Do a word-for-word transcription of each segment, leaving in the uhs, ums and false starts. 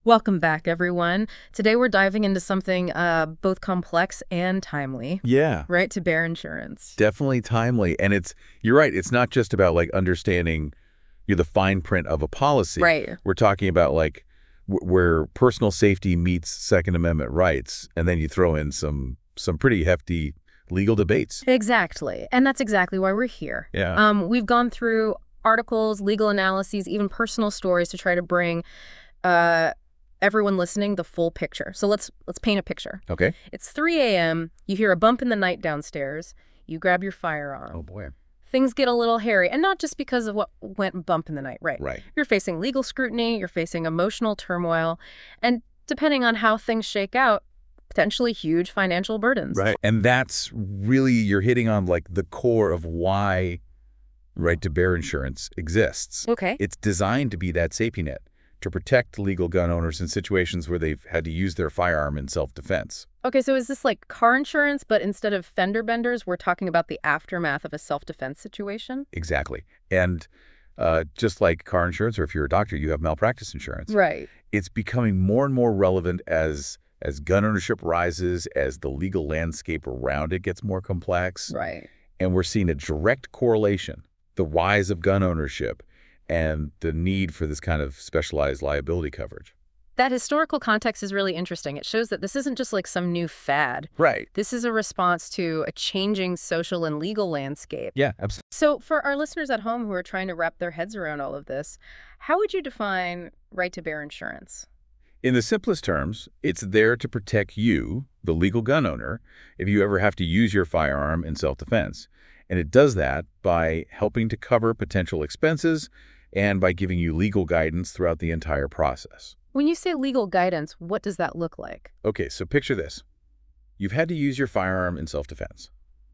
Welcome back, everyone. Today we're diving into something uh, both complex and timely, Yeah, right to bear insurance. definitely timely. And it's, you're right, it's not just about like understanding you know, the fine print of a policy. Right. We're talking about like w where personal safety meets Second Amendment rights, and then you throw in some some pretty hefty legal debates. Exactly. And that's exactly why we're here. Yeah. Um, we've gone through articles, legal analyses, even personal stories to try to bring uh, everyone listening the full picture. So let's let's paint a picture. Okay. It's three a m You hear a bump in the night downstairs. You grab your Oh firearm. boy. Things get a little hairy, and not just because of what went bump in the night, right? Right. You're facing legal scrutiny, you're facing emotional turmoil, and depending on how things shake out, potentially huge financial burdens. Right. And that's really, you're hitting on like the core of why right to bear insurance exists. Okay. It's designed to be that safety net to protect legal gun owners in situations where they've had to use their firearm in self-defense. Okay, so is this like car insurance, but instead of fender benders, we're talking about the aftermath of a self-defense situation? Exactly. And uh, just like car insurance, or if you're a doctor, you have malpractice insurance. Right. It's becoming more and more relevant as as gun ownership rises, as the legal landscape around it gets more complex. Right. And we're seeing a direct correlation, the rise of gun ownership and the need for this kind of specialized liability coverage. That historical context is really interesting. It shows that this isn't just like some new fad. Right. This is a response to a changing social and legal landscape. Yeah, absolutely. So for our listeners at home who are trying to wrap their heads around all of this, how would you define right to bear insurance? In the simplest terms, it's there to protect you, the legal gun owner, if you ever have to use your firearm in self-defense. And it does that by helping to cover potential expenses and by giving you legal guidance throughout the entire process. When you say legal guidance, what does that look like? Okay, so picture this. You've had to use your firearm in self-defense.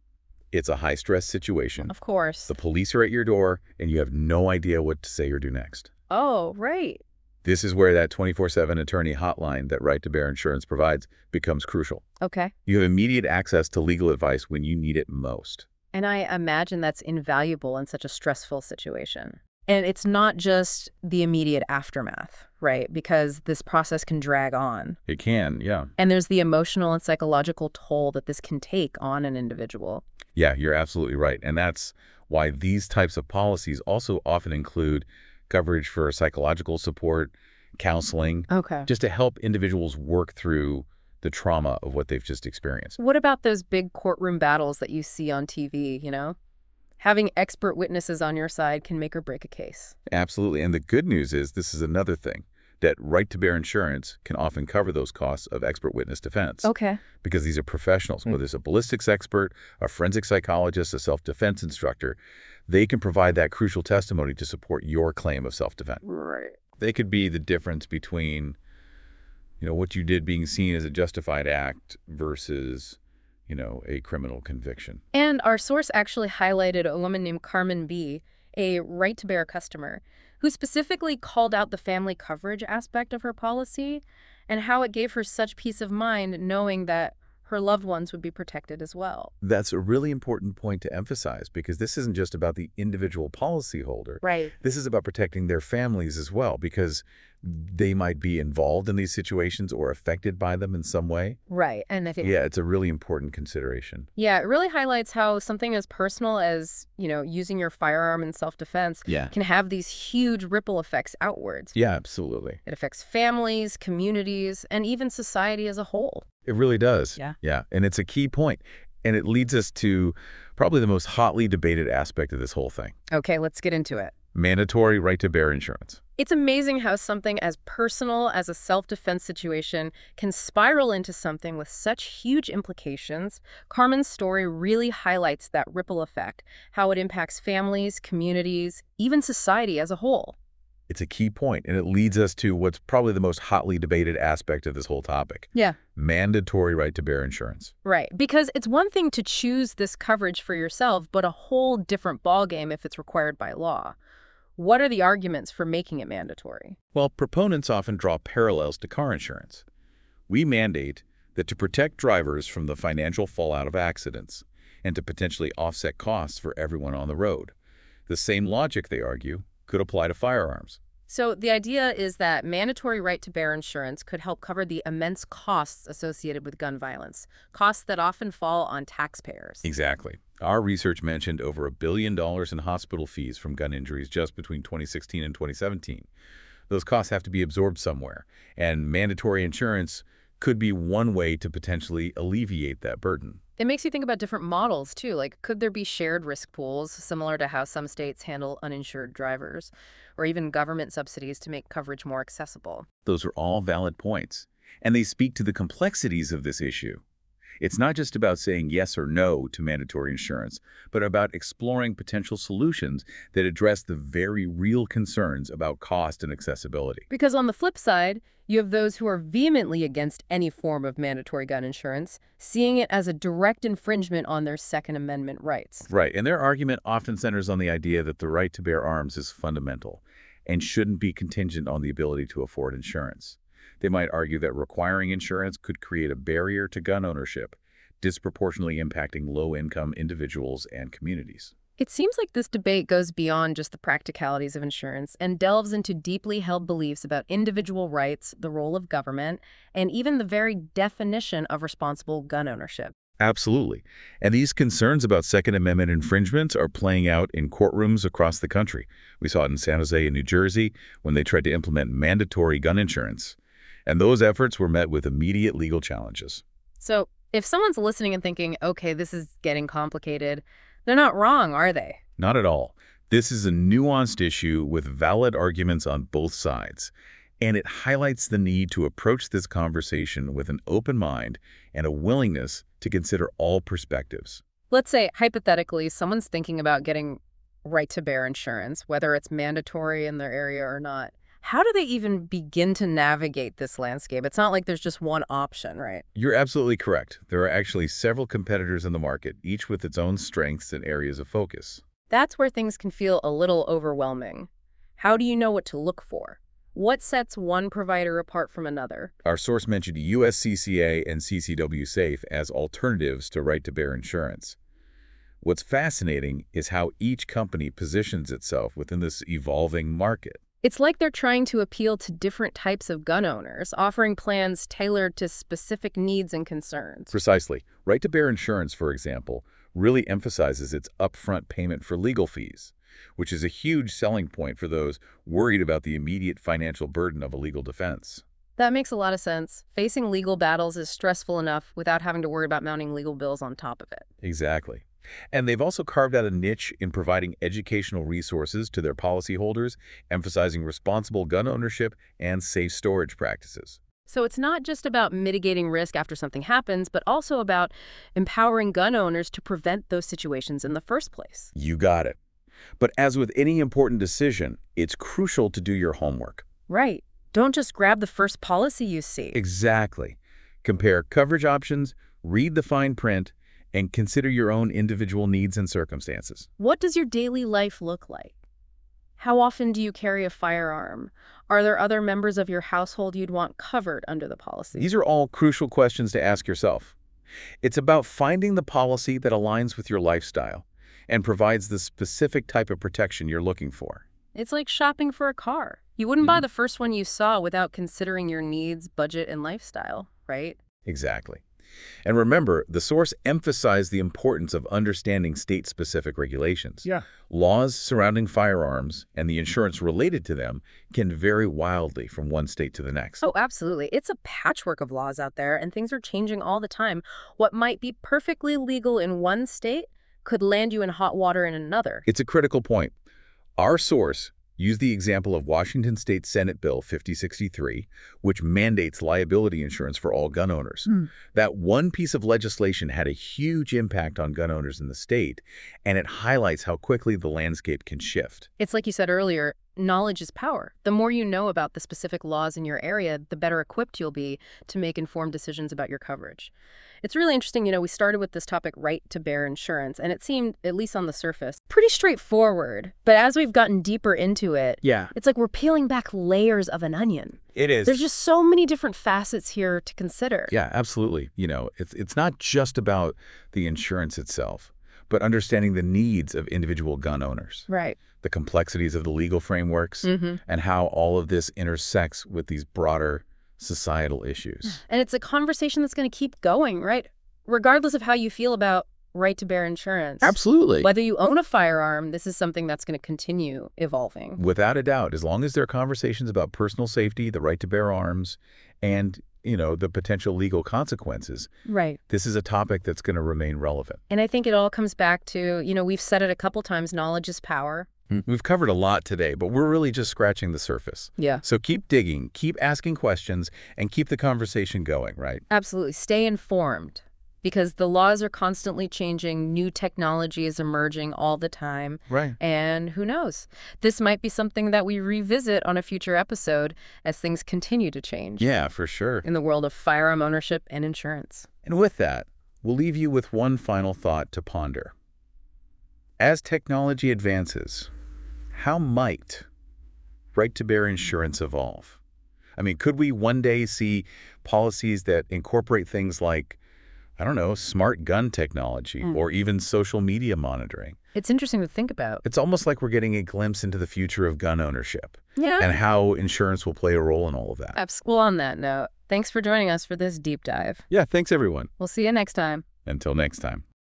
It's a high-stress situation. Of course. The police are at your door, and you have no idea what to say or do next. Oh, right. This is where that twenty-four seven attorney hotline that Right to Bear Insurance provides becomes crucial. Okay. You have immediate access to legal advice when you need it most. And I imagine that's invaluable in such a stressful situation. And it's not just the immediate aftermath, right? Because this process can drag on. It can, yeah. And there's the emotional and psychological toll that this can take on an individual. Yeah, you're absolutely right. And that's why these types of policies also often include coverage for psychological support, counseling, Okay. just to help individuals work through the trauma of what they've just experienced. What about those big courtroom battles that you see on T V, you know? Having expert witnesses on your side can make or break a case. Absolutely. And the good news is this is another thing, that Right to Bear Insurance can often cover those costs of expert witness defense. Okay. Because these are professionals, whether it's a ballistics expert, a forensic psychologist, a self-defense instructor, they can provide that crucial testimony to support your claim of self-defense. Right. They could be the difference between, you know, what you did being seen as a justified act versus, you know, a criminal conviction. And our source actually highlighted a woman named Carmen B., a right to bear customer, who specifically called out the family coverage aspect of her policy and how it gave her such peace of mind knowing that her loved ones would be protected as well. That's a really important point to emphasize, because this isn't just about the individual policyholder. Right. This is about protecting their families as well, because they might be involved in these situations or affected by them in some way. Right. And I think Yeah, it's a really important consideration. Yeah, it really highlights how something as personal as, you know, using your firearm in self-defense Yeah. can have these huge ripple effects outwards. Yeah, absolutely. It affects families, communities, and even society as a whole. It really does. Yeah. Yeah, and it's a key point. And it leads us to probably the most hotly debated aspect of this whole thing. Okay, let's get into it. Mandatory right to bear insurance. It's amazing how something as personal as a self-defense situation can spiral into something with such huge implications. Carmen's story really highlights that ripple effect, how it impacts families, communities, even society as a whole. It's a key point, and it leads us to what's probably the most hotly debated aspect of this whole topic. Yeah. Mandatory right to bear insurance. Right, because it's one thing to choose this coverage for yourself, but a whole different ballgame if it's required by law. What are the arguments for making it mandatory? Well, proponents often draw parallels to car insurance. We mandate that to protect drivers from the financial fallout of accidents and to potentially offset costs for everyone on the road. The same logic, they argue, could apply to firearms. So the idea is that mandatory right to bear insurance could help cover the immense costs associated with gun violence, costs that often fall on taxpayers. Exactly. Our research mentioned over a billion dollars in hospital fees from gun injuries just between twenty sixteen and twenty seventeen. Those costs have to be absorbed somewhere, and mandatory insurance could be one way to potentially alleviate that burden. It makes you think about different models, too. Like, could there be shared risk pools, similar to how some states handle uninsured drivers, or even government subsidies to make coverage more accessible? Those are all valid points, and they speak to the complexities of this issue. It's not just about saying yes or no to mandatory insurance, but about exploring potential solutions that address the very real concerns about cost and accessibility. Because on the flip side, you have those who are vehemently against any form of mandatory gun insurance, seeing it as a direct infringement on their Second Amendment rights. Right, and their argument often centers on the idea that the right to bear arms is fundamental and shouldn't be contingent on the ability to afford insurance. They might argue that requiring insurance could create a barrier to gun ownership, disproportionately impacting low-income individuals and communities. It seems like this debate goes beyond just the practicalities of insurance and delves into deeply held beliefs about individual rights, the role of government, and even the very definition of responsible gun ownership. Absolutely. And these concerns about Second Amendment infringements are playing out in courtrooms across the country. We saw it in San Jose and New Jersey when they tried to implement mandatory gun insurance. And those efforts were met with immediate legal challenges. So if someone's listening and thinking, okay, this is getting complicated, they're not wrong, are they? Not at all. This is a nuanced issue with valid arguments on both sides. And it highlights the need to approach this conversation with an open mind and a willingness to consider all perspectives. Let's say, hypothetically, someone's thinking about getting right to bear insurance, whether it's mandatory in their area or not. How do they even begin to navigate this landscape? It's not like there's just one option, right? You're absolutely correct. There are actually several competitors in the market, each with its own strengths and areas of focus. That's where things can feel a little overwhelming. How do you know what to look for? What sets one provider apart from another? Our source mentioned U S C C A and C C W SAFE as alternatives to right-to-bear insurance. What's fascinating is how each company positions itself within this evolving market. It's like they're trying to appeal to different types of gun owners, offering plans tailored to specific needs and concerns. Precisely. Right-to-bear insurance, for example, really emphasizes its upfront payment for legal fees, which is a huge selling point for those worried about the immediate financial burden of a legal defense. That makes a lot of sense. Facing legal battles is stressful enough without having to worry about mounting legal bills on top of it. Exactly. And they've also carved out a niche in providing educational resources to their policyholders, emphasizing responsible gun ownership and safe storage practices. So it's not just about mitigating risk after something happens, but also about empowering gun owners to prevent those situations in the first place. You got it. But as with any important decision, it's crucial to do your homework. Right. Don't just grab the first policy you see. Exactly. Compare coverage options, read the fine print, and consider your own individual needs and circumstances. What does your daily life look like? How often do you carry a firearm? Are there other members of your household you'd want covered under the policy? These are all crucial questions to ask yourself. It's about finding the policy that aligns with your lifestyle and provides the specific type of protection you're looking for. It's like shopping for a car. You wouldn't buy the first one you saw without considering your needs, budget, and lifestyle, right? Exactly. And remember, the source emphasized the importance of understanding state-specific regulations. Yeah. Laws surrounding firearms and the insurance related to them can vary wildly from one state to the next. Oh, absolutely. It's a patchwork of laws out there, and things are changing all the time. What might be perfectly legal in one state could land you in hot water in another. It's a critical point. Our source used the example of Washington State Senate Bill fifty sixty-three, which mandates liability insurance for all gun owners. Mm. That one piece of legislation had a huge impact on gun owners in the state, and it highlights how quickly the landscape can shift. It's like you said earlier, knowledge is power. The more you know about the specific laws in your area, the better equipped you'll be to make informed decisions about your coverage. It's really interesting, you know, we started with this topic, right to bear insurance, and it seemed, at least on the surface, pretty straightforward. But as we've gotten deeper into it, Yeah. it's like we're peeling back layers of an onion. It is. There's just so many different facets here to consider. Yeah, absolutely. You know, it's, it's not just about the insurance itself, but understanding the needs of individual gun owners, Right. the complexities of the legal frameworks, Mm-hmm. and how all of this intersects with these broader societal issues. And it's a conversation that's going to keep going, right? Regardless of how you feel about right to bear insurance. Absolutely. Whether you own a firearm, this is something that's going to continue evolving. Without a doubt, as long as there are conversations about personal safety, the right to bear arms, and, you know, the potential legal consequences, Right. this is a topic that's going to remain relevant. And I think it all comes back to, you know, we've said it a couple times, knowledge is power. We've covered a lot today, but we're really just scratching the surface. Yeah. So keep digging, keep asking questions, and keep the conversation going, right? Absolutely. Stay informed because the laws are constantly changing. New technology is emerging all the time. Right. And who knows? This might be something that we revisit on a future episode as things continue to change Yeah, for sure. in the world of firearm ownership and insurance. And with that, we'll leave you with one final thought to ponder. As technology advances, how might right-to-bear insurance evolve? I mean, could we one day see policies that incorporate things like, I don't know, smart gun technology Mm. or even social media monitoring? It's interesting to think about. It's almost like we're getting a glimpse into the future of gun ownership Yeah. and how insurance will play a role in all of that. Abs- well, on that note, thanks for joining us for this deep dive. Yeah, thanks, everyone. We'll see you next time. Until next time.